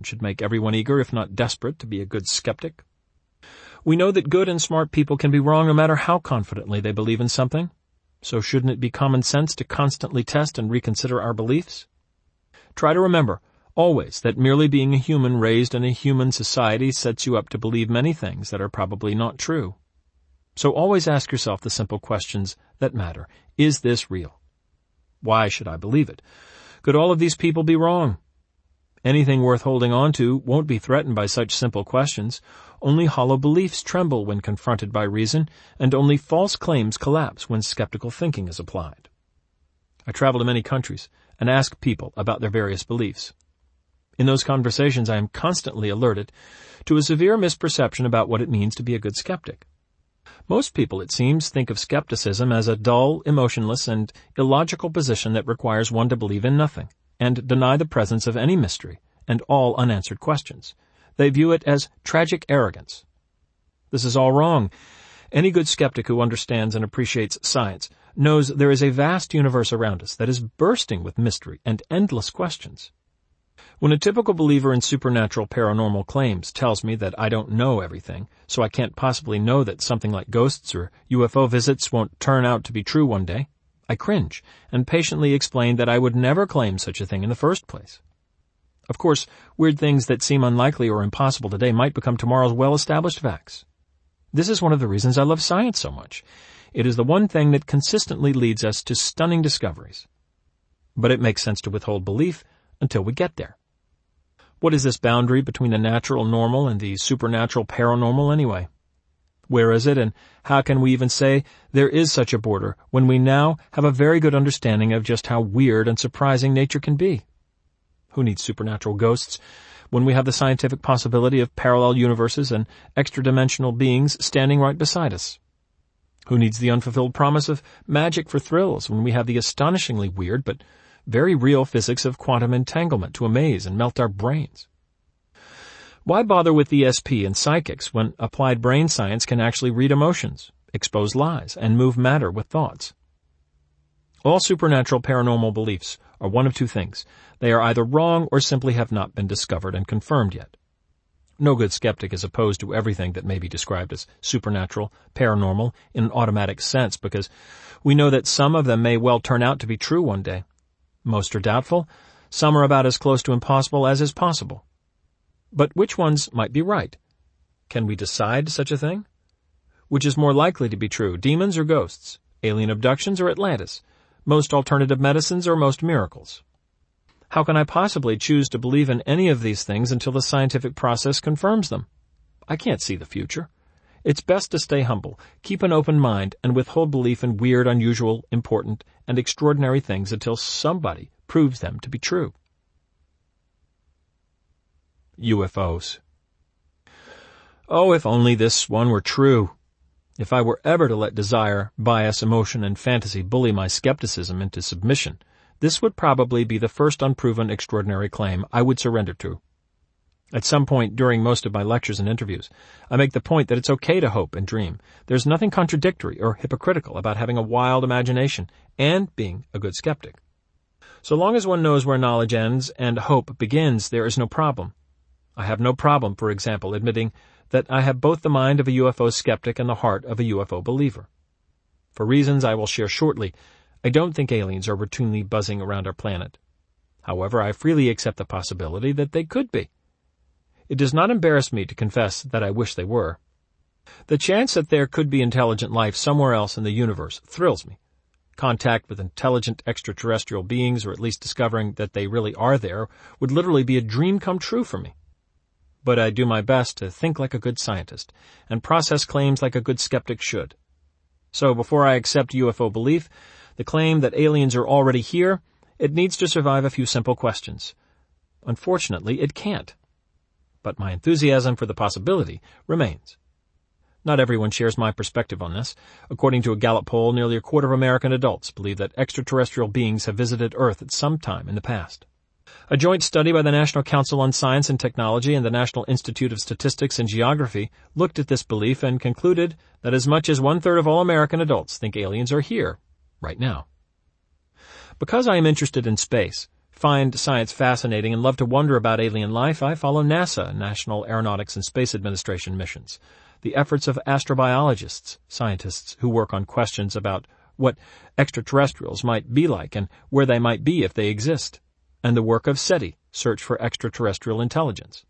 should make everyone eager, if not desperate, to be a good skeptic. We know that good and smart people can be wrong no matter how confidently they believe in something. So shouldn't it be common sense to constantly test and reconsider our beliefs? Try to remember, always, that merely being a human raised in a human society sets you up to believe many things that are probably not true. So always ask yourself the simple questions that matter. Is this real? Why should I believe it? Could all of these people be wrong? Anything worth holding on to won't be threatened by such simple questions. Only hollow beliefs tremble when confronted by reason, and only false claims collapse when skeptical thinking is applied. I travel to many countries and ask people about their various beliefs. In those conversations, I am constantly alerted to a severe misperception about what it means to be a good skeptic. Most people, it seems, think of skepticism as a dull, emotionless, and illogical position that requires one to believe in nothing and deny the presence of any mystery and all unanswered questions. They view it as tragic arrogance. This is all wrong. Any good skeptic who understands and appreciates science knows there is a vast universe around us that is bursting with mystery and endless questions. When a typical believer in supernatural paranormal claims tells me that I don't know everything, so I can't possibly know that something like ghosts or UFO visits won't turn out to be true one day, I cringe and patiently explain that I would never claim such a thing in the first place. Of course, weird things that seem unlikely or impossible today might become tomorrow's well-established facts. This is one of the reasons I love science so much. It is the one thing that consistently leads us to stunning discoveries. But it makes sense to withhold belief until we get there. What is this boundary between the natural normal and the supernatural paranormal anyway? Where is it, and how can we even say there is such a border when we now have a very good understanding of just how weird and surprising nature can be? Who needs supernatural ghosts when we have the scientific possibility of parallel universes and extra-dimensional beings standing right beside us? Who needs the unfulfilled promise of magic for thrills when we have the astonishingly weird but very real physics of quantum entanglement to amaze and melt our brains? Why bother with ESP and psychics when applied brain science can actually read emotions, expose lies, and move matter with thoughts? All supernatural paranormal beliefs are one of two things. They are either wrong or simply have not been discovered and confirmed yet. No good skeptic is opposed to everything that may be described as supernatural, paranormal, in an automatic sense, because we know that some of them may well turn out to be true one day. Most are doubtful. Some are about as close to impossible as is possible. But which ones might be right? Can we decide such a thing? Which is more likely to be true, demons or ghosts, alien abductions or Atlantis, most alternative medicines or most miracles? How can I possibly choose to believe in any of these things until the scientific process confirms them? I can't see the future. It's best to stay humble, keep an open mind, and withhold belief in weird, unusual, important, and extraordinary things until somebody proves them to be true. UFOs. Oh, if only this one were true. If I were ever to let desire, bias, emotion, and fantasy bully my skepticism into submission, this would probably be the first unproven extraordinary claim I would surrender to. At some point during most of my lectures and interviews, I make the point that it's okay to hope and dream. There's nothing contradictory or hypocritical about having a wild imagination and being a good skeptic. So long as one knows where knowledge ends and hope begins, there is no problem. I have no problem, for example, admitting that I have both the mind of a UFO skeptic and the heart of a UFO believer. For reasons I will share shortly, I don't think aliens are routinely buzzing around our planet. However, I freely accept the possibility that they could be. It does not embarrass me to confess that I wish they were. The chance that there could be intelligent life somewhere else in the universe thrills me. Contact with intelligent extraterrestrial beings, or at least discovering that they really are there, would literally be a dream come true for me. But I do my best to think like a good scientist and process claims like a good skeptic should. So before I accept UFO belief, the claim that aliens are already here, it needs to survive a few simple questions. Unfortunately, it can't. But my enthusiasm for the possibility remains. Not everyone shares my perspective on this. According to a Gallup poll, nearly a quarter of American adults believe that extraterrestrial beings have visited Earth at some time in the past. A joint study by the National Council on Science and Technology and the National Institute of Statistics and Geography looked at this belief and concluded that as much as 1/3 of all American adults think aliens are here, right now. Because I am interested in space, find science fascinating and love to wonder about alien life, I follow NASA, National Aeronautics and Space Administration missions, the efforts of astrobiologists, scientists who work on questions about what extraterrestrials might be like and where they might be if they exist, and the work of SETI, Search for Extraterrestrial Intelligence.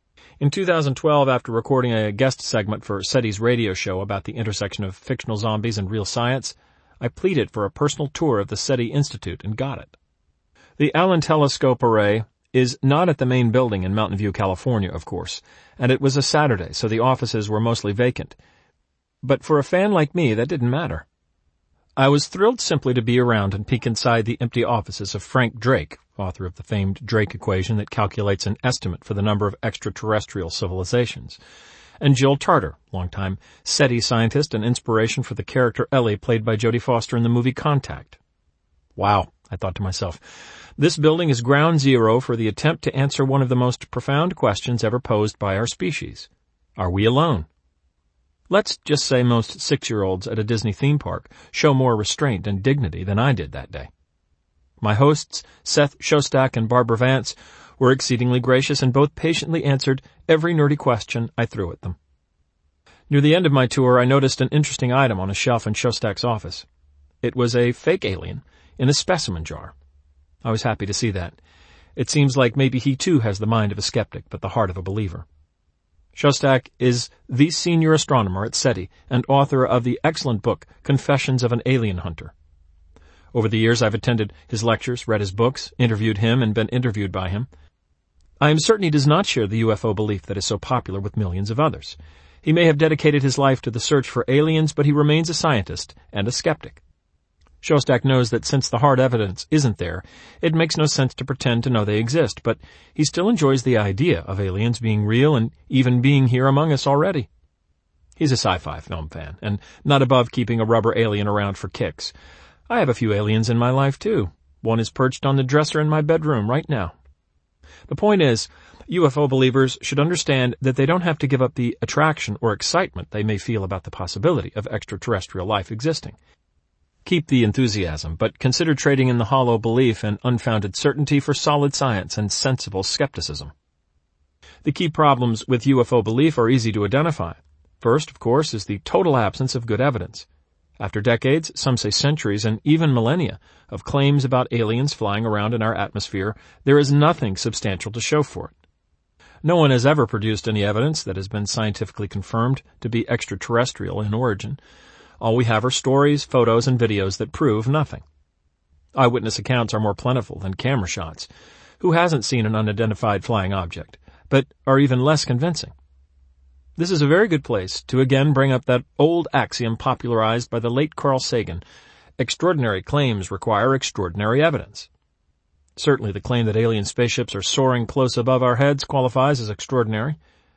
In 2012, after recording a guest segment for SETI's radio show about the intersection of fictional zombies and real science, I pleaded for a personal tour of the SETI Institute and got it. The Allen Telescope Array is not at the main building in Mountain View, California, of course, and it was a Saturday, so the offices were mostly vacant. But for a fan like me, that didn't matter. I was thrilled simply to be around and peek inside the empty offices of Frank Drake, author of the famed Drake equation that calculates an estimate for the number of extraterrestrial civilizations, and Jill Tarter, longtime SETI scientist and inspiration for the character Ellie played by Jodie Foster in the movie Contact. Wow, I thought to myself, this building is ground zero for the attempt to answer one of the most profound questions ever posed by our species. Are we alone? Let's just say most 6-year-olds at a Disney theme park show more restraint and dignity than I did that day. My hosts, Seth Shostak and Barbara Vance, were exceedingly gracious and both patiently answered every nerdy question I threw at them. Near the end of my tour, I noticed an interesting item on a shelf in Shostak's office. It was a fake alien in a specimen jar. I was happy to see that. It seems like maybe he too has the mind of a skeptic, but the heart of a believer. Shostak is the senior astronomer at SETI and author of the excellent book Confessions of an Alien Hunter. Over the years, I've attended his lectures, read his books, interviewed him, and been interviewed by him. I am certain he does not share the UFO belief that is so popular with millions of others. He may have dedicated his life to the search for aliens, but he remains a scientist and a skeptic. Shostak knows that since the hard evidence isn't there, it makes no sense to pretend to know they exist, but he still enjoys the idea of aliens being real and even being here among us already. He's a sci-fi film fan, and not above keeping a rubber alien around for kicks. I have a few aliens in my life, too. One is perched on the dresser in my bedroom right now. The point is, UFO believers should understand that they don't have to give up the attraction or excitement they may feel about the possibility of extraterrestrial life existing. Keep the enthusiasm, but consider trading in the hollow belief and unfounded certainty for solid science and sensible skepticism. The key problems with UFO belief are easy to identify. First, of course, is the total absence of good evidence. After decades, some say centuries, and even millennia, of claims about aliens flying around in our atmosphere, there is nothing substantial to show for it. No one has ever produced any evidence that has been scientifically confirmed to be extraterrestrial in origin. All we have are stories, photos, and videos that prove nothing. Eyewitness accounts are more plentiful than camera shots. Who hasn't seen an unidentified flying object, but are even less convincing? This is a very good place to again bring up that old axiom popularized by the late Carl Sagan. Extraordinary claims require extraordinary evidence. Certainly the claim that alien spaceships are soaring close above our heads qualifies as extraordinary.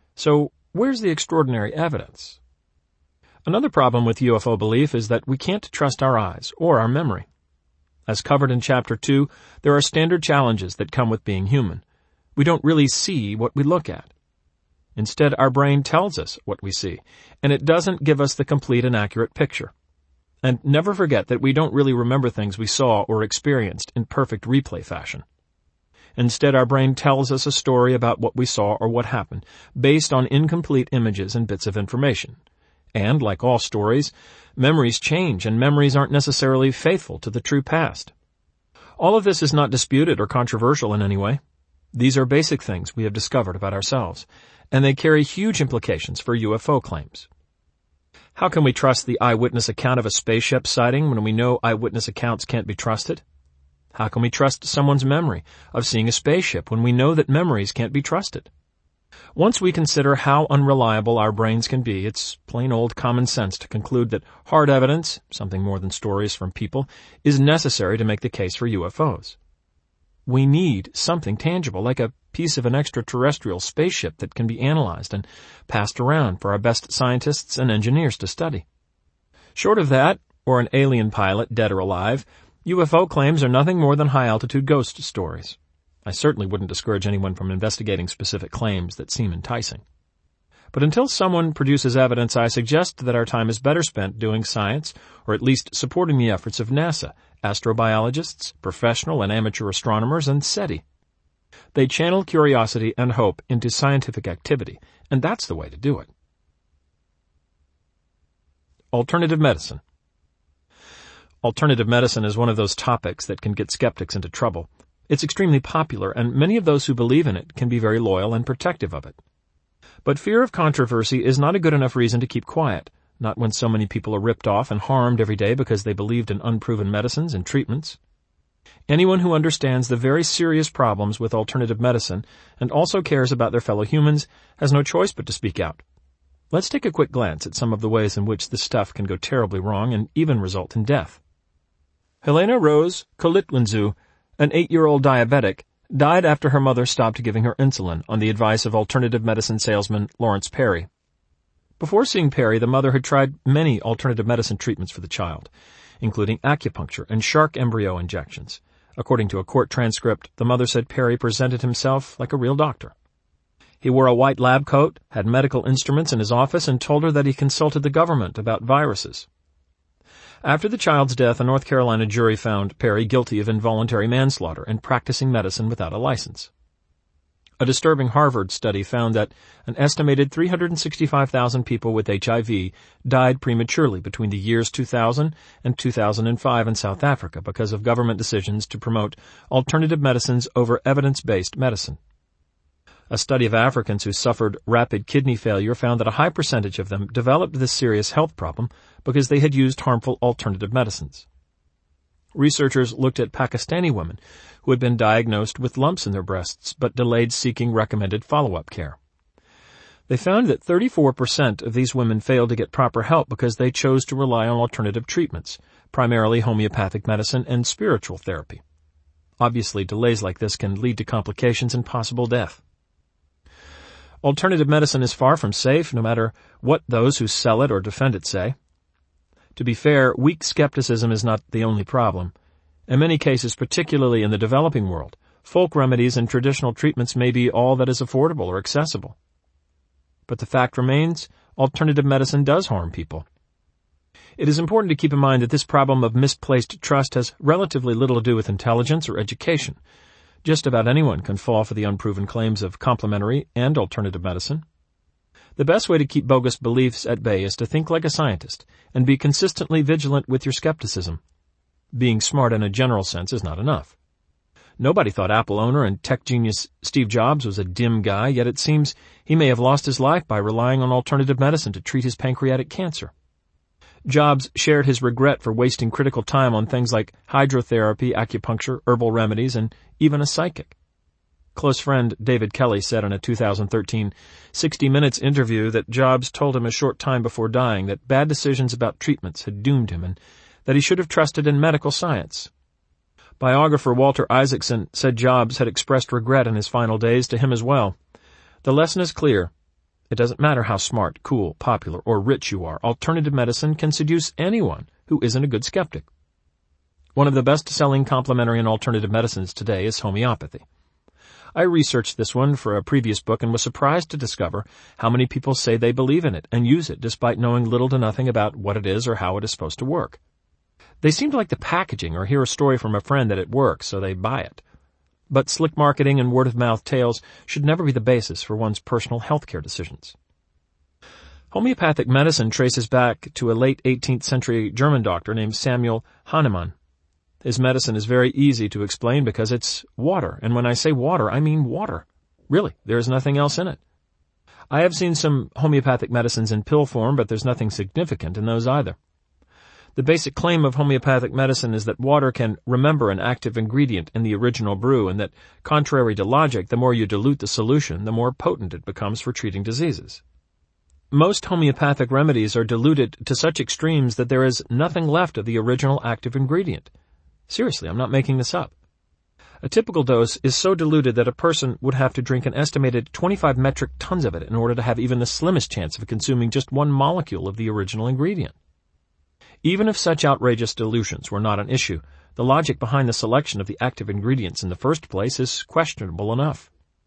So where's the extraordinary evidence? Another problem with UFO belief is that we can't trust our eyes or our memory. As covered in Chapter 2, there are standard challenges that come with being human. We don't really see what we look at. Instead, our brain tells us what we see, and it doesn't give us the complete and accurate picture. And never forget that we don't really remember things we saw or experienced in perfect replay fashion. Instead, our brain tells us a story about what we saw or what happened, based on incomplete images and bits of information. And, like all stories, memories change, and memories aren't necessarily faithful to the true past. All of this is not disputed or controversial in any way. These are basic things we have discovered about ourselves, and they carry huge implications for UFO claims. How can we trust the eyewitness account of a spaceship sighting when we know eyewitness accounts can't be trusted? How can we trust someone's memory of seeing a spaceship when we know that memories can't be trusted? Once we consider how unreliable our brains can be, it's plain old common sense to conclude that hard evidence, something more than stories from people, is necessary to make the case for UFOs. We need something tangible, like a piece of an extraterrestrial spaceship that can be analyzed and passed around for our best scientists and engineers to study. Short of that, or an alien pilot, dead or alive, UFO claims are nothing more than high-altitude ghost stories. I certainly wouldn't discourage anyone from investigating specific claims that seem enticing. But until someone produces evidence, I suggest that our time is better spent doing science, or at least supporting the efforts of NASA, astrobiologists, professional and amateur astronomers, and SETI. They channel curiosity and hope into scientific activity, and that's the way to do it. Alternative medicine. Alternative medicine is one of those topics that can get skeptics into trouble. It's extremely popular, and many of those who believe in it can be very loyal and protective of it. But fear of controversy is not a good enough reason to keep quiet, not when so many people are ripped off and harmed every day because they believed in unproven medicines and treatments. Anyone who understands the very serious problems with alternative medicine and also cares about their fellow humans has no choice but to speak out. Let's take a quick glance at some of the ways in which this stuff can go terribly wrong and even result in death. Helena Rose Kolitwinzu, an 8-year-old diabetic, died after her mother stopped giving her insulin on the advice of alternative medicine salesman Lawrence Perry. Before seeing Perry, the mother had tried many alternative medicine treatments for the child, including acupuncture and shark embryo injections. According to a court transcript, the mother said Perry presented himself like a real doctor. He wore a white lab coat, had medical instruments in his office, and told her that he consulted the government about viruses. After the child's death, a North Carolina jury found Perry guilty of involuntary manslaughter and practicing medicine without a license. A disturbing Harvard study found that an estimated 365,000 people with HIV died prematurely between the years 2000 and 2005 in South Africa because of government decisions to promote alternative medicines over evidence-based medicine. A study of Africans who suffered rapid kidney failure found that a high percentage of them developed this serious health problem because they had used harmful alternative medicines. Researchers looked at Pakistani women who had been diagnosed with lumps in their breasts but delayed seeking recommended follow-up care. They found that 34% of these women failed to get proper help because they chose to rely on alternative treatments, primarily homeopathic medicine and spiritual therapy. Obviously, delays like this can lead to complications and possible death. Alternative medicine is far from safe, no matter what those who sell it or defend it say. To be fair, weak skepticism is not the only problem. In many cases, particularly in the developing world, folk remedies and traditional treatments may be all that is affordable or accessible. But the fact remains, alternative medicine does harm people. It is important to keep in mind that this problem of misplaced trust has relatively little to do with intelligence or education. Just about anyone can fall for the unproven claims of complementary and alternative medicine. The best way to keep bogus beliefs at bay is to think like a scientist and be consistently vigilant with your skepticism. Being smart in a general sense is not enough. Nobody thought Apple owner and tech genius Steve Jobs was a dim guy, yet it seems he may have lost his life by relying on alternative medicine to treat his pancreatic cancer. Jobs shared his regret for wasting critical time on things like hydrotherapy, acupuncture, herbal remedies, and even a psychic. Close friend David Kelly said in a 2013 60 Minutes interview that Jobs told him a short time before dying that bad decisions about treatments had doomed him and that he should have trusted in medical science. Biographer Walter Isaacson said Jobs had expressed regret in his final days to him as well. The lesson is clear. It doesn't matter how smart, cool, popular, or rich you are. Alternative medicine can seduce anyone who isn't a good skeptic. One of the best-selling complementary and alternative medicines today is homeopathy. I researched this one for a previous book and was surprised to discover how many people say they believe in it and use it despite knowing little to nothing about what it is or how it is supposed to work. They seem to like the packaging or hear a story from a friend that it works, so they buy it. But slick marketing and word-of-mouth tales should never be the basis for one's personal healthcare decisions. Homeopathic medicine traces back to a late 18th century German doctor named Samuel Hahnemann. His medicine is very easy to explain because it's water, and when I say water, I mean water. Really, there is nothing else in it. I have seen some homeopathic medicines in pill form, but there's nothing significant in those either. The basic claim of homeopathic medicine is that water can remember an active ingredient in the original brew, and that, contrary to logic, the more you dilute the solution, the more potent it becomes for treating diseases. Most homeopathic remedies are diluted to such extremes that there is nothing left of the original active ingredient. Seriously, I'm not making this up. A typical dose is so diluted that a person would have to drink an estimated 25 metric tons of it in order to have even the slimmest chance of consuming just one molecule of the original ingredient. Even if such outrageous dilutions were not an issue, the logic behind the selection of the active ingredients in the first place is questionable enough.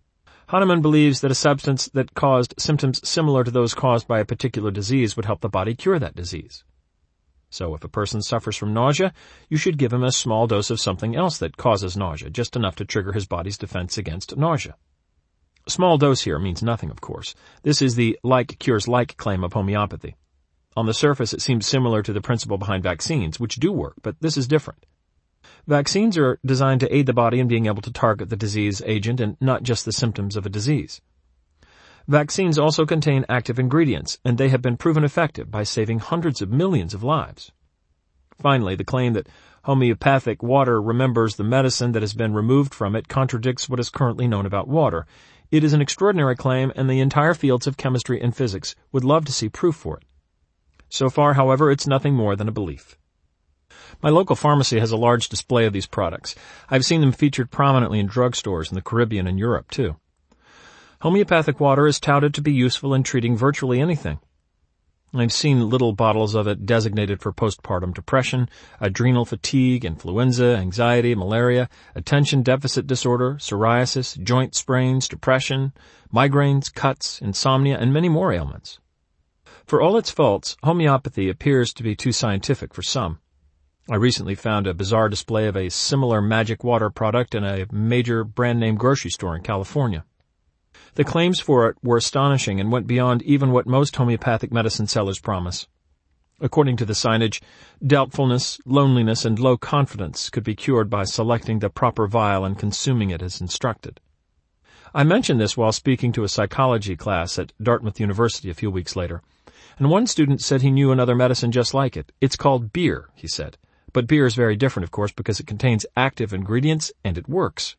Hahnemann believes that a substance that caused symptoms similar to those caused by a particular disease would help the body cure that disease. So if a person suffers from nausea, you should give him a small dose of something else that causes nausea, just enough to trigger his body's defense against nausea. Small dose here means nothing, of course. This is the like cures like claim of homeopathy. On the surface, it seems similar to the principle behind vaccines, which do work, but this is different. Vaccines are designed to aid the body in being able to target the disease agent and not just the symptoms of a disease. Vaccines also contain active ingredients, and they have been proven effective by saving hundreds of millions of lives. Finally, the claim that homeopathic water remembers the medicine that has been removed from it contradicts what is currently known about water. It is an extraordinary claim, and the entire fields of chemistry and physics would love to see proof for it. So far, however, it's nothing more than a belief. My local pharmacy has a large display of these products. I've seen them featured prominently in drugstores in the Caribbean and Europe, too. Homeopathic water is touted to be useful in treating virtually anything. I've seen little bottles of it designated for postpartum depression, adrenal fatigue, influenza, anxiety, malaria, attention deficit disorder, psoriasis, joint sprains, depression, migraines, cuts, insomnia, and many more ailments. For all its faults, homeopathy appears to be too scientific for some. I recently found a bizarre display of a similar magic water product in a major brand-name grocery store in California. The claims for it were astonishing and went beyond even what most homeopathic medicine sellers promise. According to the signage, doubtfulness, loneliness, and low confidence could be cured by selecting the proper vial and consuming it as instructed. I mentioned this while speaking to a psychology class at Dartmouth University a few weeks later, and one student said he knew another medicine just like it. It's called beer, he said. But beer is very different, of course, because it contains active ingredients and it works.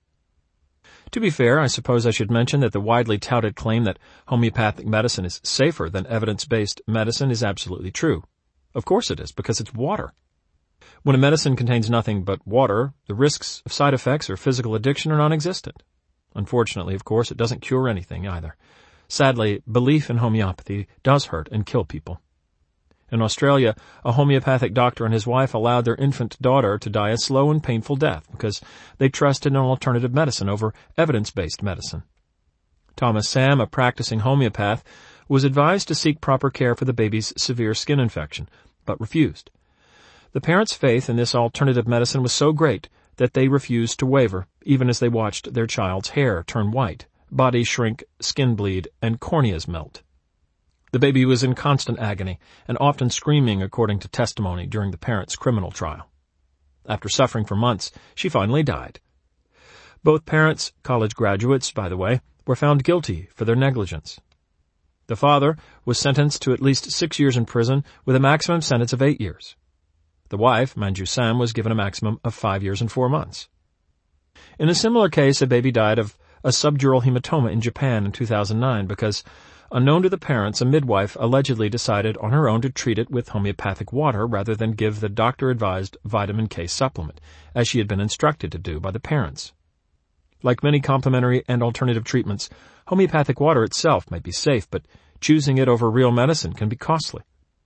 To be fair, I suppose I should mention that the widely touted claim that homeopathic medicine is safer than evidence-based medicine is absolutely true. Of course it is, because it's water. When a medicine contains nothing but water, the risks of side effects or physical addiction are non-existent. Unfortunately, of course, it doesn't cure anything either. Sadly, belief in homeopathy does hurt and kill people. In Australia, a homeopathic doctor and his wife allowed their infant daughter to die a slow and painful death because they trusted in alternative medicine over evidence-based medicine. Thomas Sam, a practicing homeopath, was advised to seek proper care for the baby's severe skin infection, but refused. The parents' faith in this alternative medicine was so great that they refused to waver, even as they watched their child's hair turn white, body shrink, skin bleed, and corneas melt. The baby was in constant agony and often screaming, according to testimony during the parents' criminal trial. After suffering for months, she finally died. Both parents, college graduates, by the way, were found guilty for their negligence. The father was sentenced to at least 6 years in prison with a maximum sentence of 8 years. The wife, Manju Sam, was given a maximum of 5 years and 4 months. In a similar case, a baby died of a subdural hematoma in Japan in 2009 because, unknown to the parents, a midwife allegedly decided on her own to treat it with homeopathic water rather than give the doctor-advised vitamin K supplement, as she had been instructed to do by the parents. Like many complementary and alternative treatments, homeopathic water itself may be safe, but choosing it over real medicine can be costly.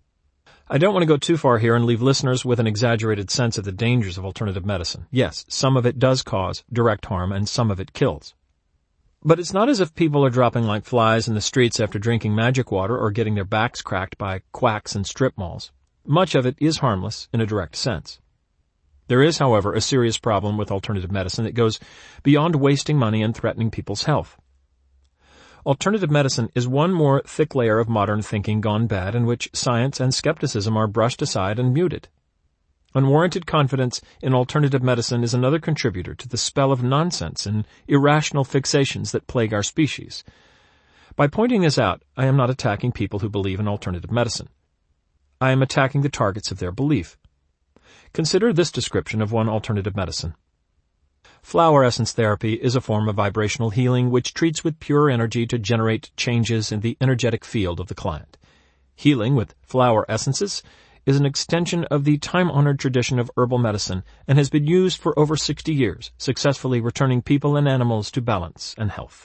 I don't want to go too far here and leave listeners with an exaggerated sense of the dangers of alternative medicine. Yes, some of it does cause direct harm and some of it kills. But it's not as if people are dropping like flies in the streets after drinking magic water or getting their backs cracked by quacks and strip malls. Much of it is harmless in a direct sense. There is, however, a serious problem with alternative medicine that goes beyond wasting money and threatening people's health. Alternative medicine is one more thick layer of modern thinking gone bad in which science and skepticism are brushed aside and muted. Unwarranted confidence in alternative medicine is another contributor to the spell of nonsense and irrational fixations that plague our species. By pointing this out, I am not attacking people who believe in alternative medicine. I am attacking the targets of their belief. Consider this description of one alternative medicine. Flower essence therapy is a form of vibrational healing which treats with pure energy to generate changes in the energetic field of the client. Healing with flower essences is an extension of the time-honored tradition of herbal medicine and has been used for over 60 years, successfully returning people and animals to balance and health.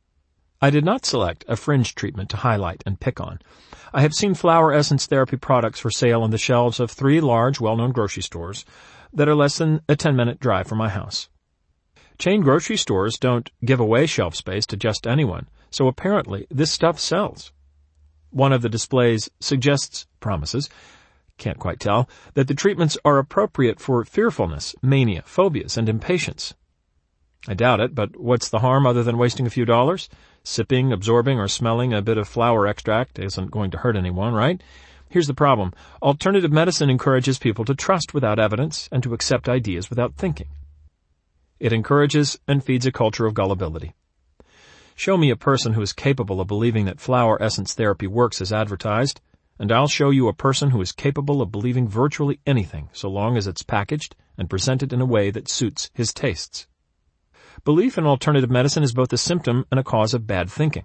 I did not select a fringe treatment to highlight and pick on. I have seen flower essence therapy products for sale on the shelves of 3 large, well-known grocery stores that are less than a 10-minute drive from my house. Chain grocery stores don't give away shelf space to just anyone, so apparently this stuff sells. One of the displays promises, can't quite tell, that the treatments are appropriate for fearfulness, mania, phobias, and impatience. I doubt it, but what's the harm other than wasting a few dollars? Sipping, absorbing, or smelling a bit of flower extract isn't going to hurt anyone, right? Here's the problem. Alternative medicine encourages people to trust without evidence and to accept ideas without thinking. It encourages and feeds a culture of gullibility. Show me a person who is capable of believing that flower essence therapy works as advertised, and I'll show you a person who is capable of believing virtually anything so long as it's packaged and presented in a way that suits his tastes. Belief in alternative medicine is both a symptom and a cause of bad thinking.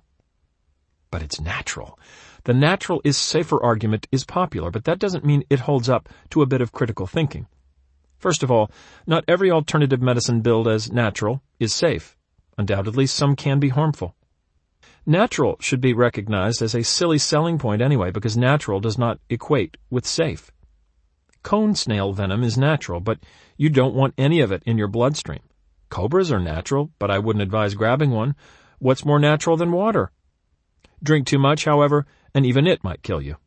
But it's natural. The natural is safer argument is popular, but that doesn't mean it holds up to a bit of critical thinking. First of all, not every alternative medicine billed as natural is safe. Undoubtedly, some can be harmful. Natural should be recognized as a silly selling point anyway, because natural does not equate with safe. Cone snail venom is natural, but you don't want any of it in your bloodstream. Cobras are natural, but I wouldn't advise grabbing one. What's more natural than water? Drink too much, however, and even it might kill you.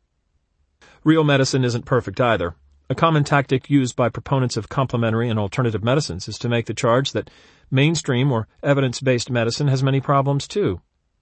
Real medicine isn't perfect either. A common tactic used by proponents of complementary and alternative medicines is to make the charge that mainstream or evidence-based medicine has many problems too.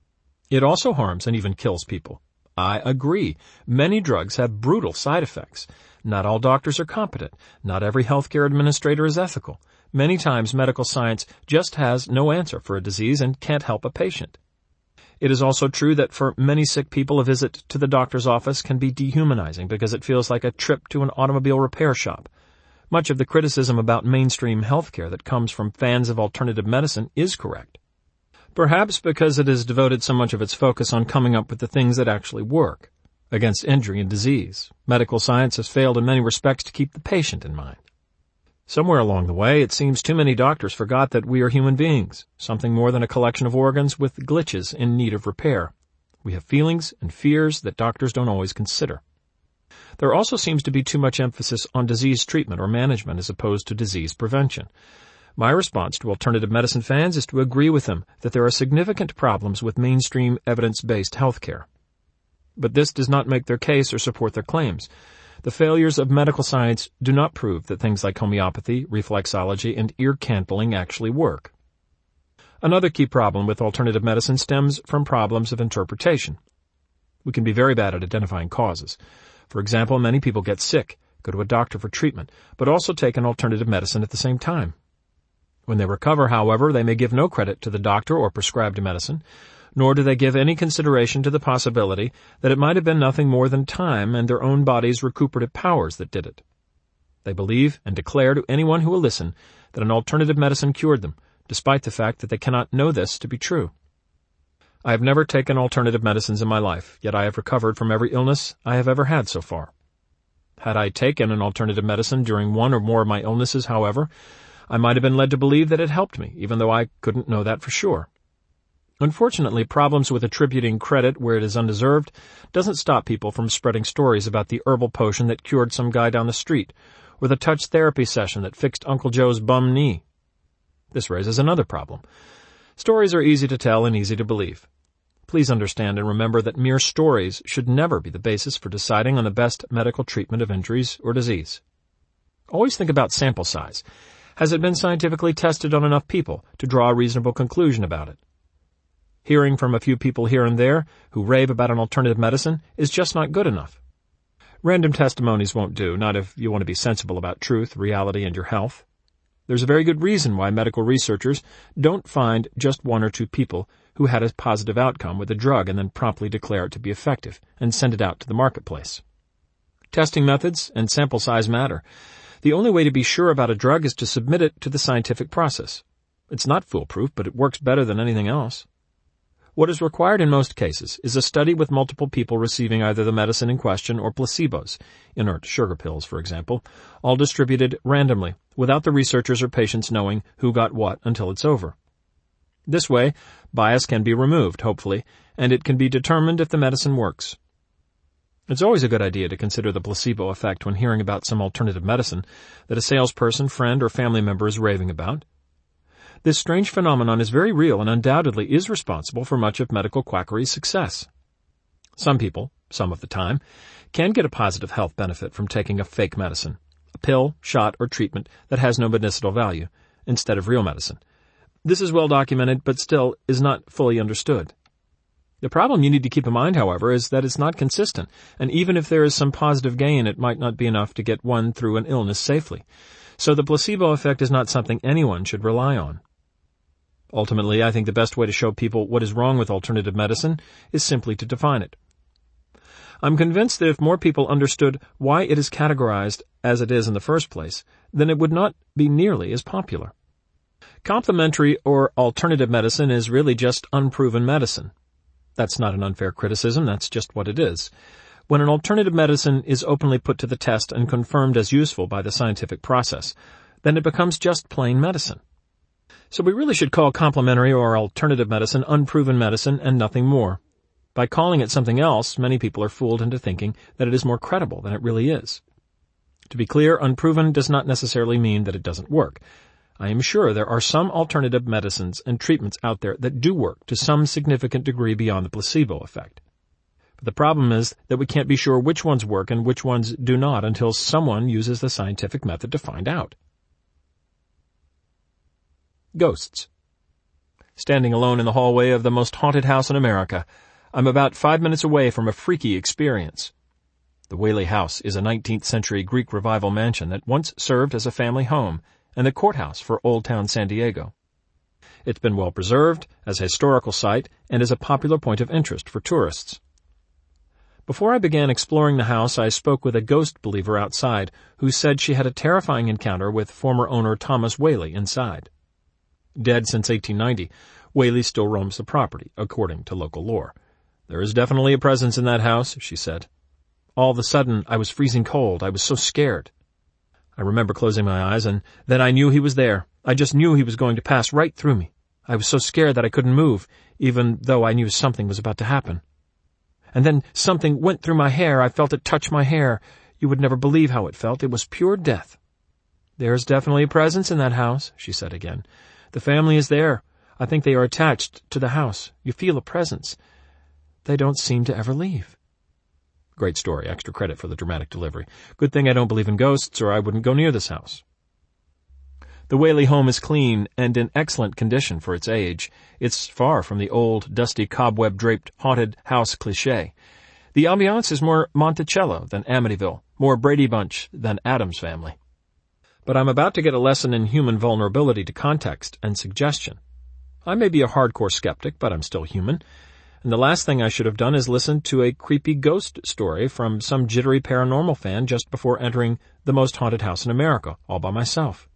It also harms and even kills people. I agree. Many drugs have brutal side effects. Not all doctors are competent. Not every healthcare administrator is ethical. Many times medical science just has no answer for a disease and can't help a patient. It is also true that for many sick people, a visit to the doctor's office can be dehumanizing because it feels like a trip to an automobile repair shop. Much of the criticism about mainstream healthcare that comes from fans of alternative medicine is correct. Perhaps because it has devoted so much of its focus on coming up with the things that actually work against injury and disease. Medical science has failed in many respects to keep the patient in mind. Somewhere along the way, it seems too many doctors forgot that we are human beings, something more than a collection of organs with glitches in need of repair. We have feelings and fears that doctors don't always consider. There also seems to be too much emphasis on disease treatment or management as opposed to disease prevention. My response to alternative medicine fans is to agree with them that there are significant problems with mainstream evidence-based healthcare. But this does not make their case or support their claims. The failures of medical science do not prove that things like homeopathy, reflexology, and ear candling actually work. Another key problem with alternative medicine stems from problems of interpretation. We can be very bad at identifying causes. For example, many people get sick, go to a doctor for treatment, but also take an alternative medicine at the same time. When they recover, however, they may give no credit to the doctor or prescribed medicine, nor do they give any consideration to the possibility that it might have been nothing more than time and their own body's recuperative powers that did it. They believe and declare to anyone who will listen that an alternative medicine cured them, despite the fact that they cannot know this to be true. I have never taken alternative medicines in my life, yet I have recovered from every illness I have ever had so far. Had I taken an alternative medicine during one or more of my illnesses, however, I might have been led to believe that it helped me, even though I couldn't know that for sure. Unfortunately, problems with attributing credit where it is undeserved doesn't stop people from spreading stories about the herbal potion that cured some guy down the street, or the touch therapy session that fixed Uncle Joe's bum knee. This raises another problem. Stories are easy to tell and easy to believe. Please understand and remember that mere stories should never be the basis for deciding on the best medical treatment of injuries or disease. Always think about sample size. Has it been scientifically tested on enough people to draw a reasonable conclusion about it? Hearing from a few people here and there who rave about an alternative medicine is just not good enough. Random testimonies won't do, not if you want to be sensible about truth, reality, and your health. There's a very good reason why medical researchers don't find just one or two people who had a positive outcome with a drug and then promptly declare it to be effective and send it out to the marketplace. Testing methods and sample size matter. The only way to be sure about a drug is to submit it to the scientific process. It's not foolproof, but it works better than anything else. What is required in most cases is a study with multiple people receiving either the medicine in question or placebos, inert sugar pills, for example, all distributed randomly, without the researchers or patients knowing who got what until it's over. This way, bias can be removed, hopefully, and it can be determined if the medicine works. It's always a good idea to consider the placebo effect when hearing about some alternative medicine that a salesperson, friend, or family member is raving about. This strange phenomenon is very real and undoubtedly is responsible for much of medical quackery's success. Some people, some of the time, can get a positive health benefit from taking a fake medicine, a pill, shot, or treatment that has no medicinal value, instead of real medicine. This is well documented, but still is not fully understood. The problem you need to keep in mind, however, is that it's not consistent, and even if there is some positive gain, it might not be enough to get one through an illness safely. So the placebo effect is not something anyone should rely on. Ultimately, I think the best way to show people what is wrong with alternative medicine is simply to define it. I'm convinced that if more people understood why it is categorized as it is in the first place, then it would not be nearly as popular. Complementary or alternative medicine is really just unproven medicine. That's not an unfair criticism, that's just what it is. When an alternative medicine is openly put to the test and confirmed as useful by the scientific process, then it becomes just plain medicine. So we really should call complementary or alternative medicine unproven medicine and nothing more. By calling it something else, many people are fooled into thinking that it is more credible than it really is. To be clear, unproven does not necessarily mean that it doesn't work. I am sure there are some alternative medicines and treatments out there that do work to some significant degree beyond the placebo effect. But the problem is that we can't be sure which ones work and which ones do not until someone uses the scientific method to find out. Ghosts. Standing alone in the hallway of the most haunted house in America, I'm about 5 minutes away from a freaky experience. The Whaley House is a 19th century Greek Revival mansion that once served as a family home and the courthouse for Old Town San Diego. It's been well preserved as a historical site and is a popular point of interest for tourists. Before I began exploring the house, I spoke with a ghost believer outside who said she had a terrifying encounter with former owner Thomas Whaley inside. Dead since 1890, Whaley still roams the property, according to local lore. There is definitely a presence in that house, she said. All of a sudden, I was freezing cold. I was so scared. I remember closing my eyes, and then I knew he was there. I just knew he was going to pass right through me. I was so scared that I couldn't move, even though I knew something was about to happen. And then something went through my hair. I felt it touch my hair. You would never believe how it felt. It was pure death. There's definitely a presence in that house, she said again. The family is there. I think they are attached to the house. You feel a presence. They don't seem to ever leave. Great story. Extra credit for the dramatic delivery. Good thing I don't believe in ghosts, or I wouldn't go near this house. The Whaley home is clean and in excellent condition for its age. It's far from the old, dusty, cobweb-draped, haunted house cliché. The ambiance is more Monticello than Amityville, more Brady Bunch than Addams Family. But I'm about to get a lesson in human vulnerability to context and suggestion. I may be a hardcore skeptic, but I'm still human. And the last thing I should have done is listen to a creepy ghost story from some jittery paranormal fan just before entering the most haunted house in America, all by myself.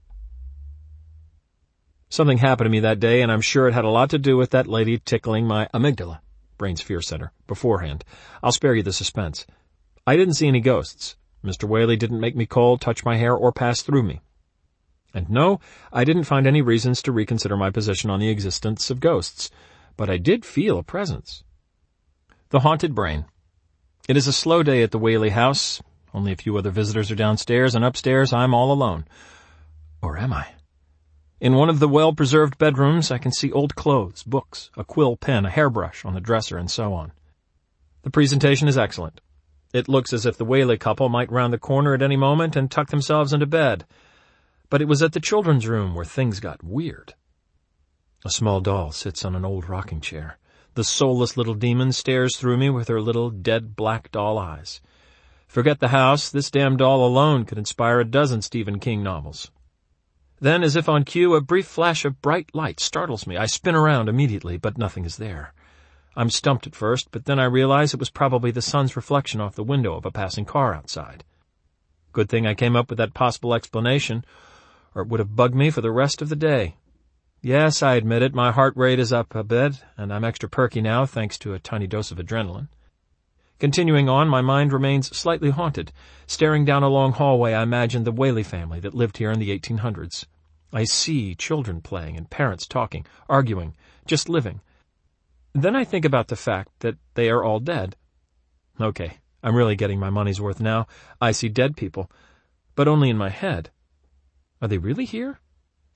Something happened to me that day, and I'm sure it had a lot to do with that lady tickling my amygdala, brain's fear center, beforehand. I'll spare you the suspense. I didn't see any ghosts. Mr. Whaley didn't make me cold, touch my hair, or pass through me. And no, I didn't find any reasons to reconsider my position on the existence of ghosts. But I did feel a presence. The haunted brain. It is a slow day at the Whaley house. Only a few other visitors are downstairs, and upstairs I'm all alone. Or am I? In one of the well-preserved bedrooms, I can see old clothes, books, a quill pen, a hairbrush on the dresser, and so on. The presentation is excellent. It looks as if the Whaley couple might round the corner at any moment and tuck themselves into bed. But it was at the children's room where things got weird. A small doll sits on an old rocking chair. The soulless little demon stares through me with her little dead black doll eyes. Forget the house, this damn doll alone could inspire a dozen Stephen King novels. Then, as if on cue, a brief flash of bright light startles me. I spin around immediately, but nothing is there. I'm stumped at first, but then I realize it was probably the sun's reflection off the window of a passing car outside. Good thing I came up with that possible explanation, or it would have bugged me for the rest of the day. Yes, I admit it, my heart rate is up a bit, and I'm extra perky now thanks to a tiny dose of adrenaline. Continuing on, my mind remains slightly haunted. Staring down a long hallway, I imagine the Whaley family that lived here in the 1800s. I see children playing and parents talking, arguing, just living. Then I think about the fact that they are all dead. Okay, I'm really getting my money's worth now. I see dead people, but only in my head. Are they really here?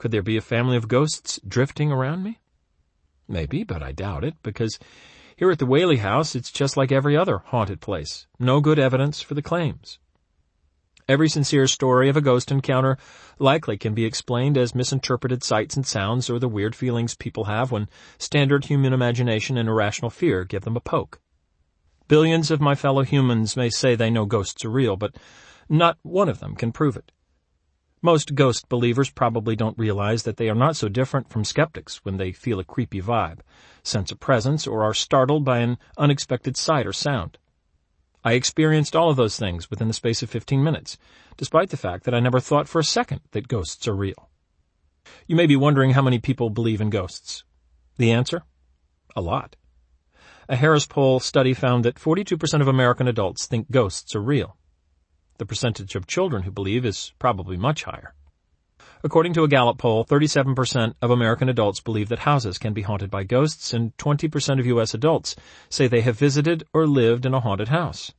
Could there be a family of ghosts drifting around me? Maybe, but I doubt it, because here at the Whaley House, it's just like every other haunted place. No good evidence for the claims. Every sincere story of a ghost encounter likely can be explained as misinterpreted sights and sounds or the weird feelings people have when standard human imagination and irrational fear give them a poke. Billions of my fellow humans may say they know ghosts are real, but not one of them can prove it. Most ghost believers probably don't realize that they are not so different from skeptics when they feel a creepy vibe, sense a presence, or are startled by an unexpected sight or sound. I experienced all of those things within the space of 15 minutes, despite the fact that I never thought for a second that ghosts are real. You may be wondering how many people believe in ghosts. The answer? A lot. A Harris Poll study found that 42% of American adults think ghosts are real. The percentage of children who believe is probably much higher. According to a Gallup poll, 37% of American adults believe that houses can be haunted by ghosts, and 20% of U.S. adults say they have visited or lived in a haunted house.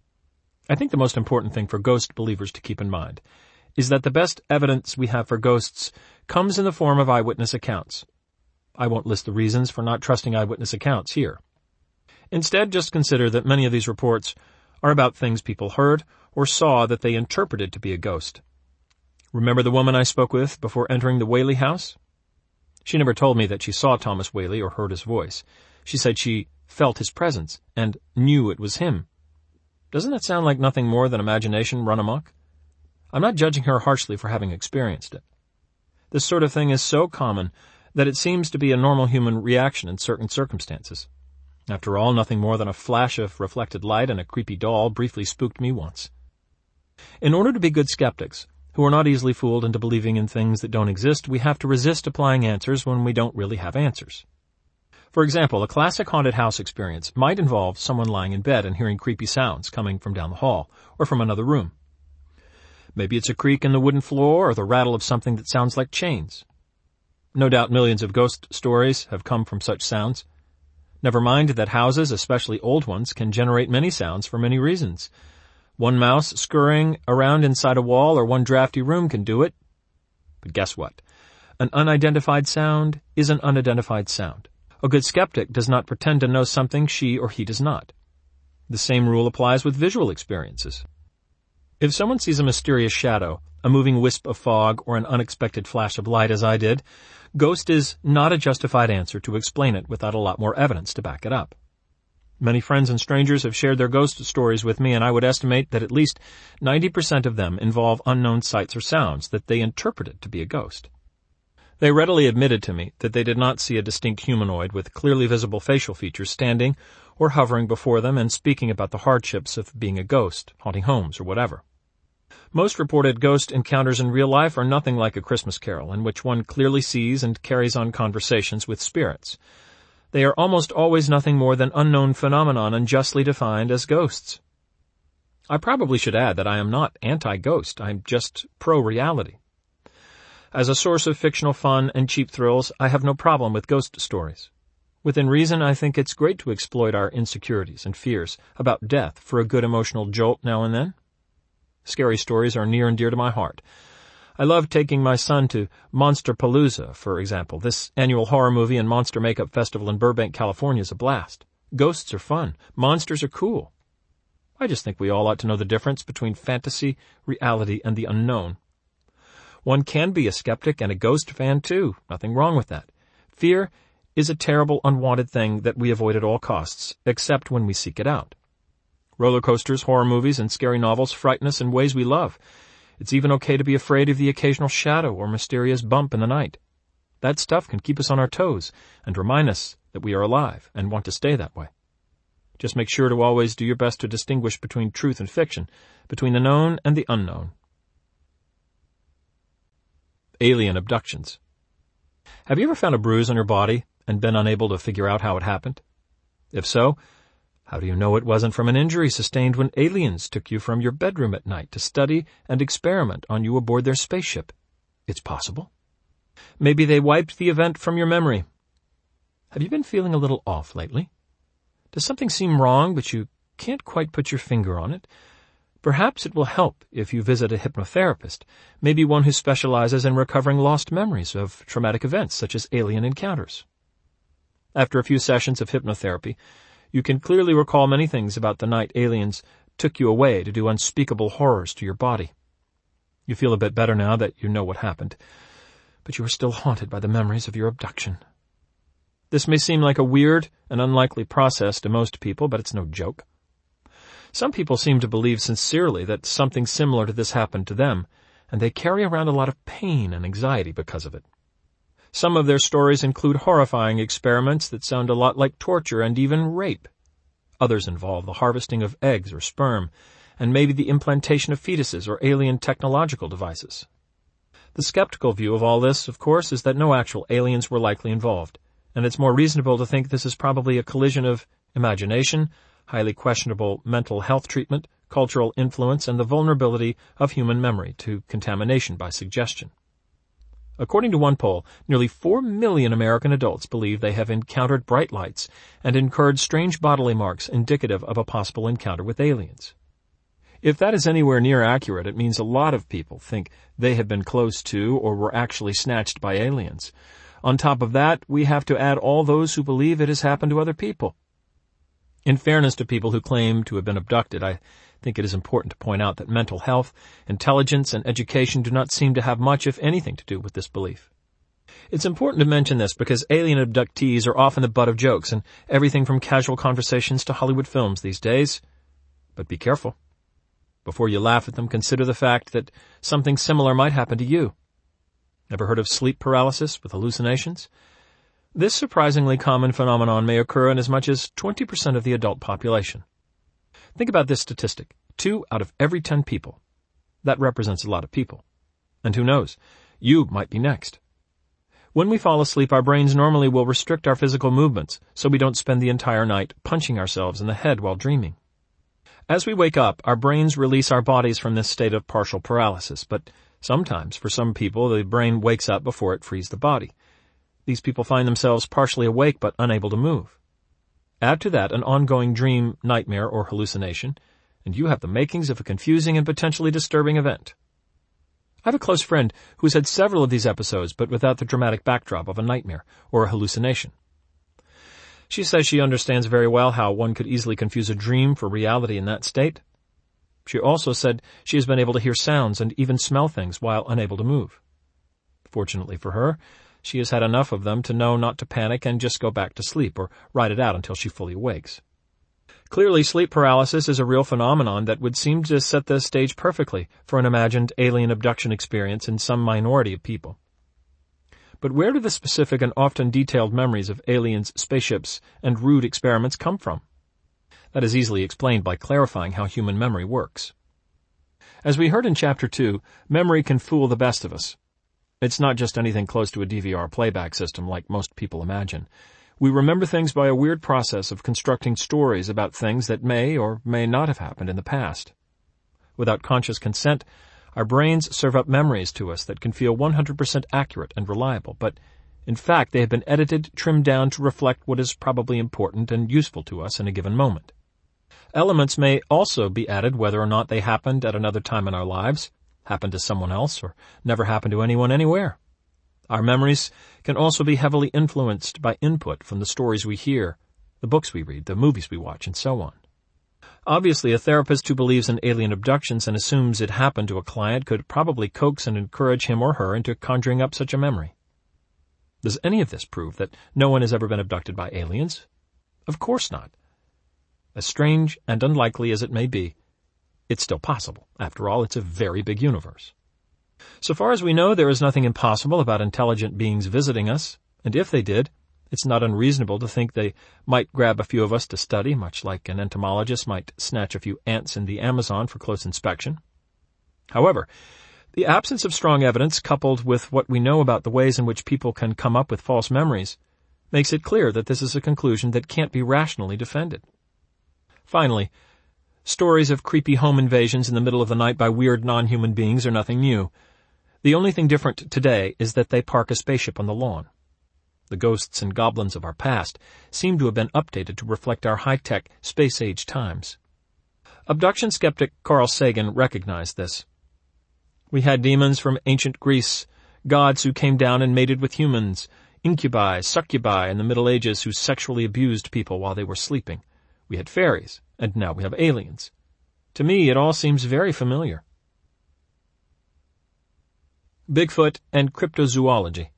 I think the most important thing for ghost believers to keep in mind is that the best evidence we have for ghosts comes in the form of eyewitness accounts. I won't list the reasons for not trusting eyewitness accounts here. Instead, just consider that many of these reports are about things people heard or saw that they interpreted to be a ghost. Remember the woman I spoke with before entering the Whaley house? She never told me that she saw Thomas Whaley or heard his voice. She said she felt his presence and knew it was him. Doesn't that sound like nothing more than imagination run amok? I'm not judging her harshly for having experienced it. This sort of thing is so common that it seems to be a normal human reaction in certain circumstances. After all, nothing more than a flash of reflected light and a creepy doll briefly spooked me once. In order to be good skeptics, who are not easily fooled into believing in things that don't exist, we have to resist applying answers when we don't really have answers. For example, a classic haunted house experience might involve someone lying in bed and hearing creepy sounds coming from down the hall or from another room. Maybe it's a creak in the wooden floor or the rattle of something that sounds like chains. No doubt millions of ghost stories have come from such sounds. Never mind that houses, especially old ones, can generate many sounds for many reasons. One mouse scurrying around inside a wall or one drafty room can do it. But guess what? An unidentified sound is an unidentified sound. A good skeptic does not pretend to know something she or he does not. The same rule applies with visual experiences. If someone sees a mysterious shadow, a moving wisp of fog, or an unexpected flash of light as I did, ghost is not a justified answer to explain it without a lot more evidence to back it up. Many friends and strangers have shared their ghost stories with me, and I would estimate that at least 90% of them involve unknown sights or sounds that they interpreted to be a ghost. They readily admitted to me that they did not see a distinct humanoid with clearly visible facial features standing or hovering before them and speaking about the hardships of being a ghost, haunting homes, or whatever. Most reported ghost encounters in real life are nothing like A Christmas Carol, in which one clearly sees and carries on conversations with spirits. They are almost always nothing more than unknown phenomenon unjustly defined as ghosts. I probably should add that I am not anti-ghost. I'm just pro-reality. As a source of fictional fun and cheap thrills, I have no problem with ghost stories. Within reason, I think it's great to exploit our insecurities and fears about death for a good emotional jolt now and then. Scary stories are near and dear to my heart. I love taking my son to Monsterpalooza, for example. This annual horror movie and monster makeup festival in Burbank, California is a blast. Ghosts are fun. Monsters are cool. I just think we all ought to know the difference between fantasy, reality, and the unknown. One can be a skeptic and a ghost fan too. Nothing wrong with that. Fear is a terrible, unwanted thing that we avoid at all costs, except when we seek it out. Roller coasters, horror movies, and scary novels frighten us in ways we love. It's even okay to be afraid of the occasional shadow or mysterious bump in the night. That stuff can keep us on our toes and remind us that we are alive and want to stay that way. Just make sure to always do your best to distinguish between truth and fiction, between the known and the unknown. Alien abductions. Have you ever found a bruise on your body and been unable to figure out how it happened? If so, how do you know it wasn't from an injury sustained when aliens took you from your bedroom at night to study and experiment on you aboard their spaceship? It's possible. Maybe they wiped the event from your memory. Have you been feeling a little off lately? Does something seem wrong, but you can't quite put your finger on it? Perhaps it will help if you visit a hypnotherapist, maybe one who specializes in recovering lost memories of traumatic events such as alien encounters. After a few sessions of hypnotherapy, you can clearly recall many things about the night aliens took you away to do unspeakable horrors to your body. You feel a bit better now that you know what happened, but you are still haunted by the memories of your abduction. This may seem like a weird and unlikely process to most people, but it's no joke. Some people seem to believe sincerely that something similar to this happened to them, and they carry around a lot of pain and anxiety because of it. Some of their stories include horrifying experiments that sound a lot like torture and even rape. Others involve the harvesting of eggs or sperm, and maybe the implantation of fetuses or alien technological devices. The skeptical view of all this, of course, is that no actual aliens were likely involved, and it's more reasonable to think this is probably a collision of imagination, highly questionable mental health treatment, cultural influence, and the vulnerability of human memory to contamination by suggestion. According to one poll, nearly 4 million American adults believe they have encountered bright lights and incurred strange bodily marks indicative of a possible encounter with aliens. If that is anywhere near accurate, it means a lot of people think they have been close to or were actually snatched by aliens. On top of that, we have to add all those who believe it has happened to other people. In fairness to people who claim to have been abducted, I think it is important to point out that mental health, intelligence, and education do not seem to have much, if anything, to do with this belief. It's important to mention this because alien abductees are often the butt of jokes and everything from casual conversations to Hollywood films these days. But be careful. Before you laugh at them, consider the fact that something similar might happen to you. Ever heard of sleep paralysis with hallucinations? This surprisingly common phenomenon may occur in as much as 20% of the adult population. Think about this statistic. 2 out of every 10 people. That represents a lot of people. And who knows, you might be next. When we fall asleep, our brains normally will restrict our physical movements so we don't spend the entire night punching ourselves in the head while dreaming. As we wake up, our brains release our bodies from this state of partial paralysis, but sometimes, for some people, the brain wakes up before it frees the body. These people find themselves partially awake but unable to move. Add to that an ongoing dream, nightmare, or hallucination, and you have the makings of a confusing and potentially disturbing event. I have a close friend who has had several of these episodes, but without the dramatic backdrop of a nightmare or a hallucination. She says she understands very well how one could easily confuse a dream for reality in that state. She also said she has been able to hear sounds and even smell things while unable to move. Fortunately for her, she has had enough of them to know not to panic and just go back to sleep or ride it out until she fully awakes. Clearly, sleep paralysis is a real phenomenon that would seem to set the stage perfectly for an imagined alien abduction experience in some minority of people. But where do the specific and often detailed memories of aliens, spaceships, and rude experiments come from? That is easily explained by clarifying how human memory works. As we heard in Chapter 2, memory can fool the best of us. It's not just anything close to a DVR playback system like most people imagine. We remember things by a weird process of constructing stories about things that may or may not have happened in the past. Without conscious consent, our brains serve up memories to us that can feel 100% accurate and reliable, but in fact they have been edited, trimmed down to reflect what is probably important and useful to us in a given moment. Elements may also be added whether or not they happened at another time in our lives, happened to someone else, or never happened to anyone anywhere. Our memories can also be heavily influenced by input from the stories we hear, the books we read, the movies we watch, and so on. Obviously, a therapist who believes in alien abductions and assumes it happened to a client could probably coax and encourage him or her into conjuring up such a memory. Does any of this prove that no one has ever been abducted by aliens? Of course not. As strange and unlikely as it may be, it's still possible. After all, it's a very big universe. So far as we know, there is nothing impossible about intelligent beings visiting us, and if they did, it's not unreasonable to think they might grab a few of us to study, much like an entomologist might snatch a few ants in the Amazon for close inspection. However, the absence of strong evidence, coupled with what we know about the ways in which people can come up with false memories, makes it clear that this is a conclusion that can't be rationally defended. Finally, stories of creepy home invasions in the middle of the night by weird non-human beings are nothing new. The only thing different today is that they park a spaceship on the lawn. The ghosts and goblins of our past seem to have been updated to reflect our high-tech, space-age times. Abduction skeptic Carl Sagan recognized this. We had demons from ancient Greece, gods who came down and mated with humans, incubi, succubi in the Middle Ages who sexually abused people while they were sleeping. We had fairies, and now we have aliens. To me, it all seems very familiar. Bigfoot and cryptozoology.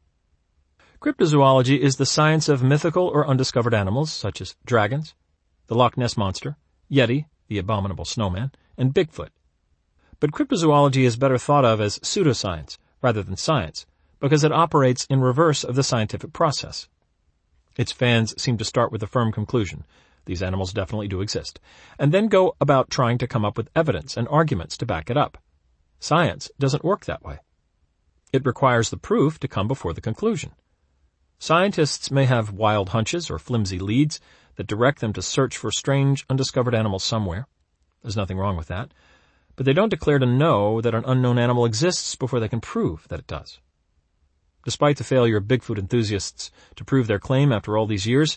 Cryptozoology is the science of mythical or undiscovered animals, such as dragons, the Loch Ness Monster, Yeti, the abominable snowman, and Bigfoot. But cryptozoology is better thought of as pseudoscience rather than science, because it operates in reverse of the scientific process. Its fans seem to start with a firm conclusion, these animals definitely do exist, and then go about trying to come up with evidence and arguments to back it up. Science doesn't work that way. It requires the proof to come before the conclusion. Scientists may have wild hunches or flimsy leads that direct them to search for strange, undiscovered animals somewhere. There's nothing wrong with that. But they don't declare to know that an unknown animal exists before they can prove that it does. Despite the failure of Bigfoot enthusiasts to prove their claim after all these years,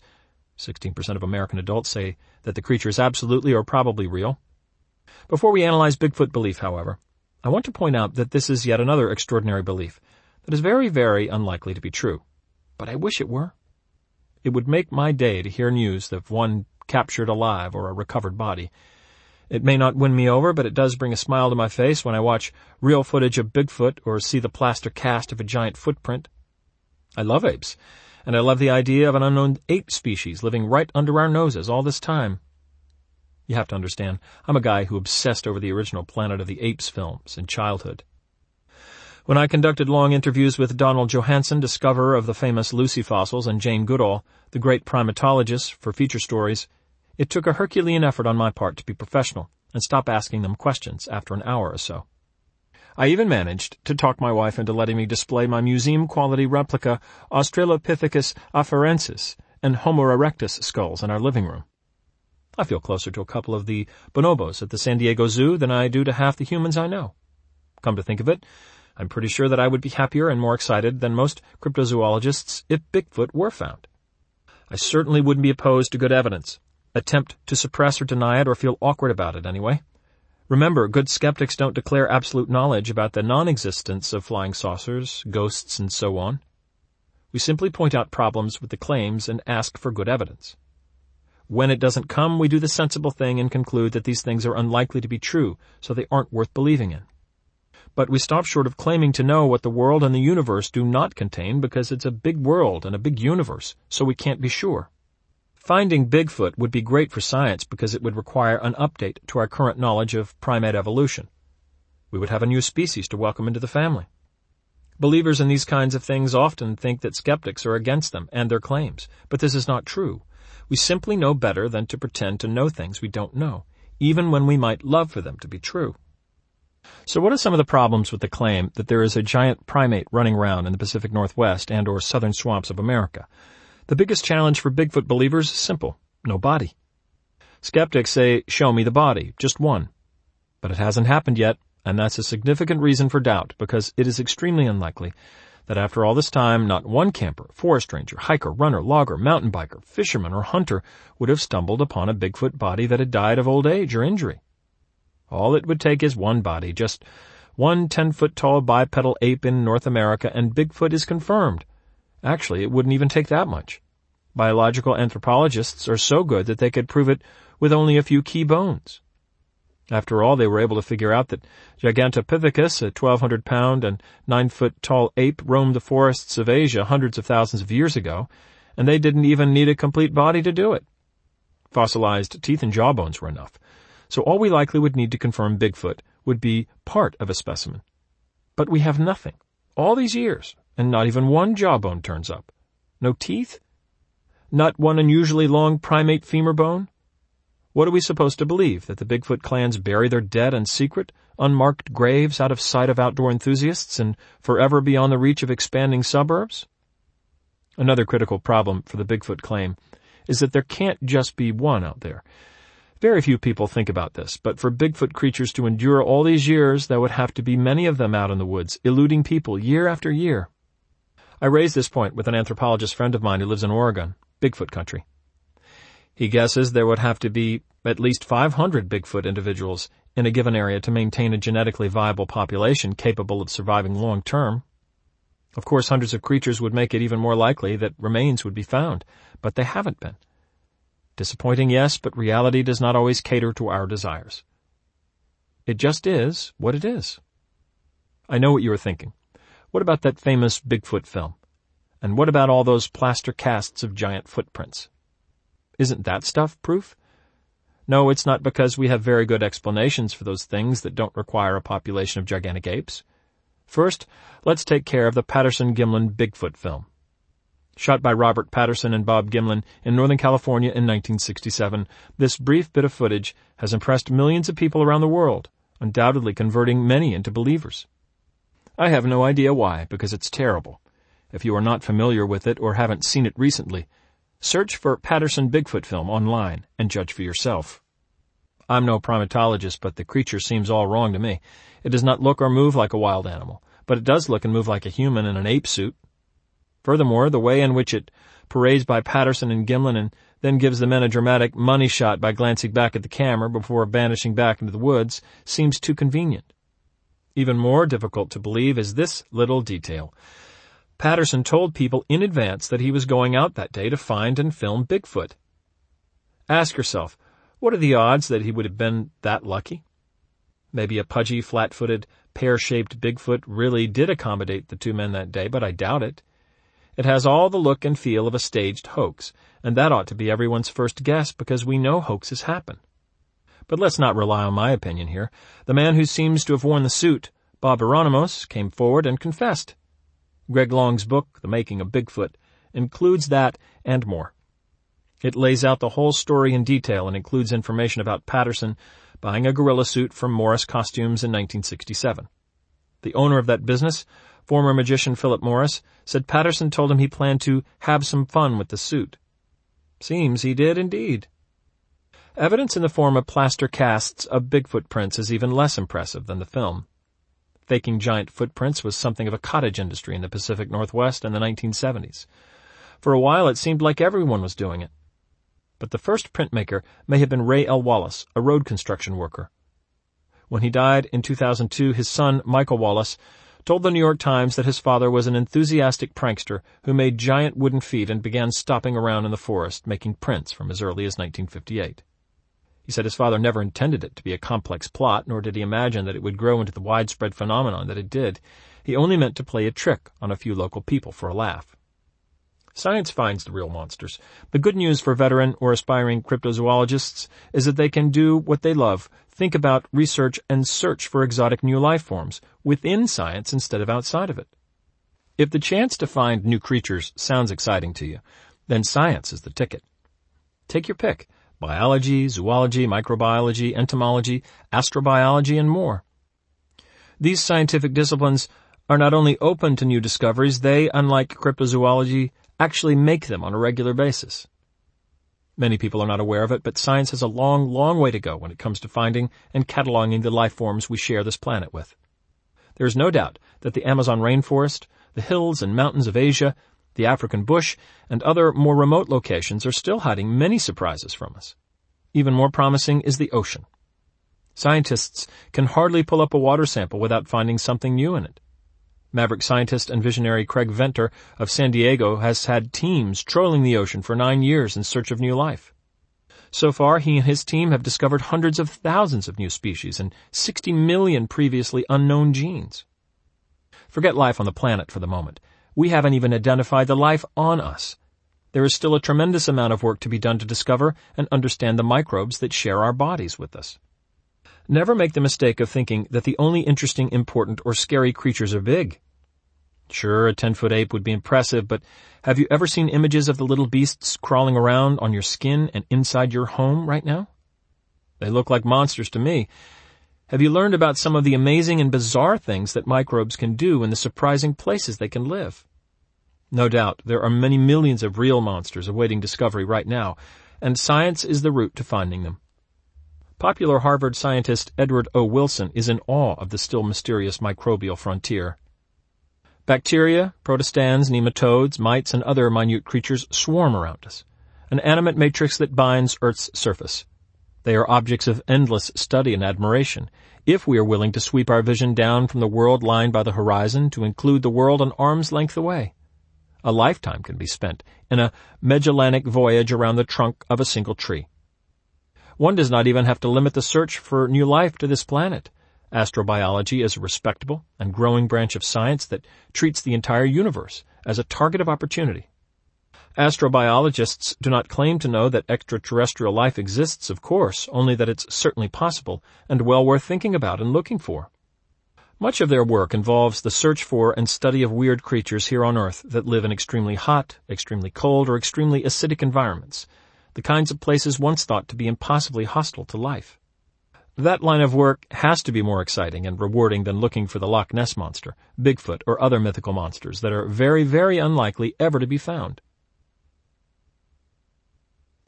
16% of American adults say that the creature is absolutely or probably real. Before we analyze Bigfoot belief, however, I want to point out that this is yet another extraordinary belief that is very, very unlikely to be true. But I wish it were. It would make my day to hear news of one captured alive or a recovered body. It may not win me over, but it does bring a smile to my face when I watch real footage of Bigfoot or see the plaster cast of a giant footprint. I love apes, and I love the idea of an unknown ape species living right under our noses all this time. You have to understand, I'm a guy who obsessed over the original Planet of the Apes films in childhood. When I conducted long interviews with Donald Johanson, discoverer of the famous Lucy fossils, and Jane Goodall, the great primatologist, for feature stories, it took a Herculean effort on my part to be professional and stop asking them questions after an hour or so. I even managed to talk my wife into letting me display my museum-quality replica Australopithecus afarensis and Homo erectus skulls in our living room. I feel closer to a couple of the bonobos at the San Diego Zoo than I do to half the humans I know. Come to think of it, I'm pretty sure that I would be happier and more excited than most cryptozoologists if Bigfoot were found. I certainly wouldn't be opposed to good evidence, attempt to suppress or deny it or feel awkward about it anyway. Remember, good skeptics don't declare absolute knowledge about the non-existence of flying saucers, ghosts, and so on. We simply point out problems with the claims and ask for good evidence. When it doesn't come, we do the sensible thing and conclude that these things are unlikely to be true, so they aren't worth believing in. But we stop short of claiming to know what the world and the universe do not contain because it's a big world and a big universe, so we can't be sure. Finding Bigfoot would be great for science because it would require an update to our current knowledge of primate evolution. We would have a new species to welcome into the family. Believers in these kinds of things often think that skeptics are against them and their claims, but this is not true. We simply know better than to pretend to know things we don't know, even when we might love for them to be true. So what are some of the problems with the claim that there is a giant primate running around in the Pacific Northwest and or southern swamps of America? The biggest challenge for Bigfoot believers is simple: no body. Skeptics say, show me the body, just one. But it hasn't happened yet, and that's a significant reason for doubt, because it is extremely unlikely that after all this time, not one camper, forest ranger, hiker, runner, logger, mountain biker, fisherman, or hunter would have stumbled upon a Bigfoot body that had died of old age or injury. All it would take is one body, just one 10-foot-tall bipedal ape in North America, and Bigfoot is confirmed. Actually, it wouldn't even take that much. Biological anthropologists are so good that they could prove it with only a few key bones. After all, they were able to figure out that Gigantopithecus, a 1,200-pound and 9-foot-tall ape, roamed the forests of Asia hundreds of thousands of years ago, and they didn't even need a complete body to do it. Fossilized teeth and jawbones were enough. So all we likely would need to confirm Bigfoot would be part of a specimen. But we have nothing. All these years, and not even one jawbone turns up. No teeth? Not one unusually long primate femur bone? What are we supposed to believe, that the Bigfoot clans bury their dead in secret, unmarked graves out of sight of outdoor enthusiasts and forever beyond the reach of expanding suburbs? Another critical problem for the Bigfoot claim is that there can't just be one out there. Very few people think about this, but for Bigfoot creatures to endure all these years, there would have to be many of them out in the woods, eluding people year after year. I raised this point with an anthropologist friend of mine who lives in Oregon, Bigfoot country. He guesses there would have to be at least 500 Bigfoot individuals in a given area to maintain a genetically viable population capable of surviving long term. Of course, hundreds of creatures would make it even more likely that remains would be found, but they haven't been. Disappointing, yes, but reality does not always cater to our desires. It just is what it is. I know what you are thinking. What about that famous Bigfoot film? And what about all those plaster casts of giant footprints? Isn't that stuff proof? No, it's not, because we have very good explanations for those things that don't require a population of gigantic apes. First, let's take care of the Patterson-Gimlin Bigfoot film. Shot by Robert Patterson and Bob Gimlin in Northern California in 1967, this brief bit of footage has impressed millions of people around the world, undoubtedly converting many into believers. I have no idea why, because it's terrible. If you are not familiar with it or haven't seen it recently, search for Patterson Bigfoot film online and judge for yourself. I'm no primatologist, but the creature seems all wrong to me. It does not look or move like a wild animal, but it does look and move like a human in an ape suit. Furthermore, the way in which it parades by Patterson and Gimlin and then gives the men a dramatic money shot by glancing back at the camera before vanishing back into the woods seems too convenient. Even more difficult to believe is this little detail. Patterson told people in advance that he was going out that day to find and film Bigfoot. Ask yourself, what are the odds that he would have been that lucky? Maybe a pudgy, flat-footed, pear-shaped Bigfoot really did accommodate the two men that day, but I doubt it. It has all the look and feel of a staged hoax, and that ought to be everyone's first guess because we know hoaxes happen. But let's not rely on my opinion here. The man who seems to have worn the suit, Bob Hieronymus, came forward and confessed. Greg Long's book, The Making of Bigfoot, includes that and more. It lays out the whole story in detail and includes information about Patterson buying a gorilla suit from Morris Costumes in 1967. The owner of that business, former magician Philip Morris, said Patterson told him he planned to have some fun with the suit. Seems he did indeed. Evidence in the form of plaster casts of Bigfoot prints is even less impressive than the film. Faking giant footprints was something of a cottage industry in the Pacific Northwest in the 1970s. For a while it seemed like everyone was doing it. But the first printmaker may have been Ray L. Wallace, a road construction worker. When he died in 2002, his son, Michael Wallace, told the New York Times that his father was an enthusiastic prankster who made giant wooden feet and began stopping around in the forest making prints from as early as 1958. He said his father never intended it to be a complex plot, nor did he imagine that it would grow into the widespread phenomenon that it did. He only meant to play a trick on a few local people for a laugh. Science finds the real monsters. The good news for veteran or aspiring cryptozoologists is that they can do what they love, think about, research, and search for exotic new life forms within science instead of outside of it. If the chance to find new creatures sounds exciting to you, then science is the ticket. Take your pick. Biology, zoology, microbiology, entomology, astrobiology, and more. These scientific disciplines are not only open to new discoveries, they, unlike cryptozoology, actually make them on a regular basis. Many people are not aware of it, but science has a long, long way to go when it comes to finding and cataloging the life forms we share this planet with. There is no doubt that the Amazon rainforest, the hills and mountains of Asia, the African bush, and other more remote locations are still hiding many surprises from us. Even more promising is the ocean. Scientists can hardly pull up a water sample without finding something new in it. Maverick scientist and visionary Craig Venter of San Diego has had teams trolling the ocean for 9 years in search of new life. So far, he and his team have discovered hundreds of thousands of new species and 60 million previously unknown genes. Forget life on the planet for the moment. We haven't even identified the life on us. There is still a tremendous amount of work to be done to discover and understand the microbes that share our bodies with us. Never make the mistake of thinking that the only interesting, important, or scary creatures are big. Sure, a 10-foot ape would be impressive, but have you ever seen images of the little beasts crawling around on your skin and inside your home right now? They look like monsters to me. Have you learned about some of the amazing and bizarre things that microbes can do and the surprising places they can live? No doubt, there are many millions of real monsters awaiting discovery right now, and science is the route to finding them. Popular Harvard scientist Edward O. Wilson is in awe of the still mysterious microbial frontier. Bacteria, protistans, nematodes, mites, and other minute creatures swarm around us. an animate matrix that binds Earth's surface. They are objects of endless study and admiration, if we are willing to sweep our vision down from the world lying by the horizon to include the world an arm's length away. A lifetime can be spent in a Magellanic voyage around the trunk of a single tree. One does not even have to limit the search for new life to this planet. Astrobiology is a respectable and growing branch of science that treats the entire universe as a target of opportunity. Astrobiologists do not claim to know that extraterrestrial life exists, of course, only that it's certainly possible and well worth thinking about and looking for. Much of their work involves the search for and study of weird creatures here on Earth that live in extremely hot, extremely cold, or extremely acidic environments, the kinds of places once thought to be impossibly hostile to life. That line of work has to be more exciting and rewarding than looking for the Loch Ness Monster, Bigfoot, or other mythical monsters that are very, very unlikely ever to be found.